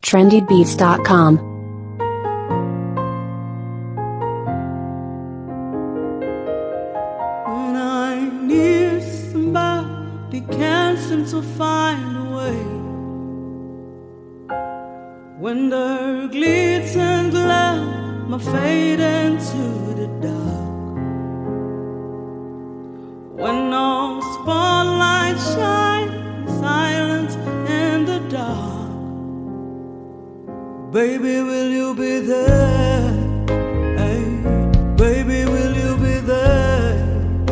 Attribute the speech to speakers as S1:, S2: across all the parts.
S1: trendybeats.com.
S2: When I need somebody, can't seem to find a way. When the glitz and glam my fade into the dark. When no spotlight shines, silence in the dark. Baby, will you be there? Hey, baby, will you be there?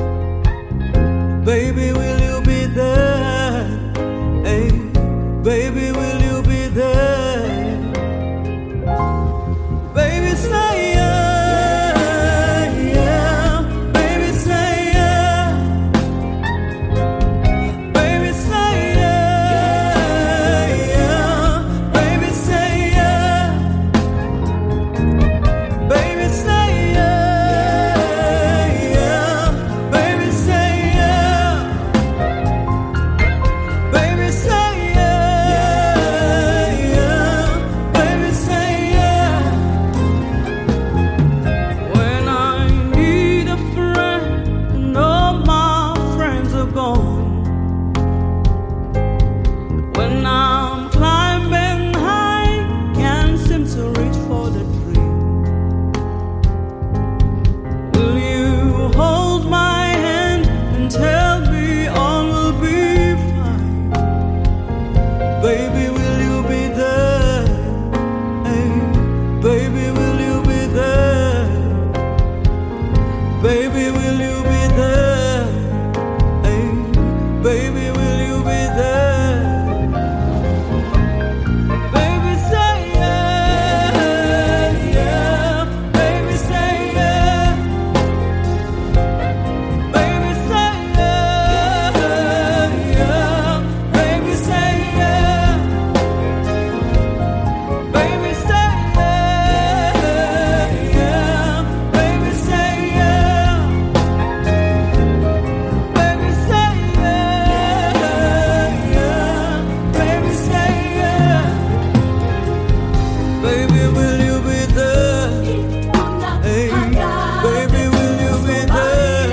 S2: Baby, will you be there? Hey, baby, will you be there? Baby, say yeah, yeah. Baby, say yeah. Baby, say yeah, yeah. Baby, say yeah. Baby, say yeah, yeah. Baby, say yeah. Baby, say yeah, yeah. Baby, say yeah. When I need a friend and all my friends are gone. When I'm climbing high, can't seem to reach for the dream. Will you hold my hand and tell me all will be fine? Baby, will you be there? Hey, baby, will you be there? Baby, will you be there? Hey, baby, will you be there? Baby, say yeah, yeah. Baby, say yeah. Baby, say yeah, yeah. Baby, say yeah. Baby, say yeah, yeah. Baby, say yeah. Baby, say yeah, yeah. Baby, say yeah. Baby, will you be there? Hey, baby, will you be there?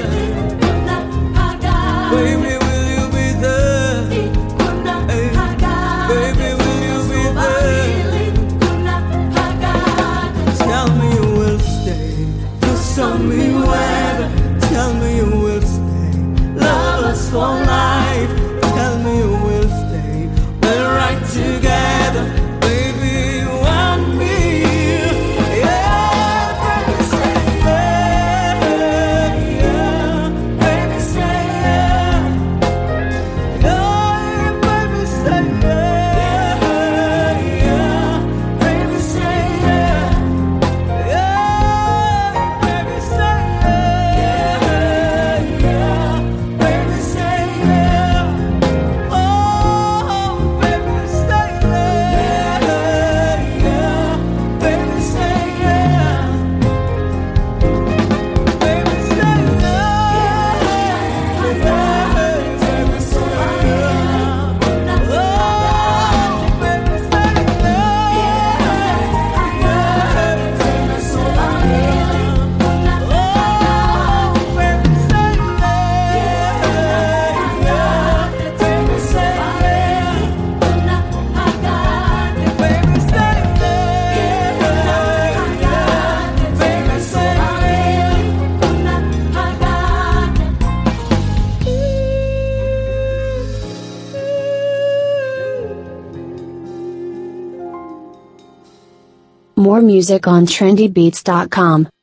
S2: Baby, will you be there? Hey, baby, will you be there? Tell me you will stay. Just tell me whether. Tell me you will stay. Love us for life. Tell me you will stay. We're right together. Baby, you and me. Yeah, baby, say yeah, yeah. Baby, say yeah. Yeah, baby, say yeah, yeah. Baby, say yeah. Yeah, baby, say yeah, yeah. Baby, say yeah. Oh, baby, say yeah, yeah. Baby, say yeah. Baby, say yeah, yeah. Baby, say yeah. Oh, baby, say
S1: More music on trendybeats.com.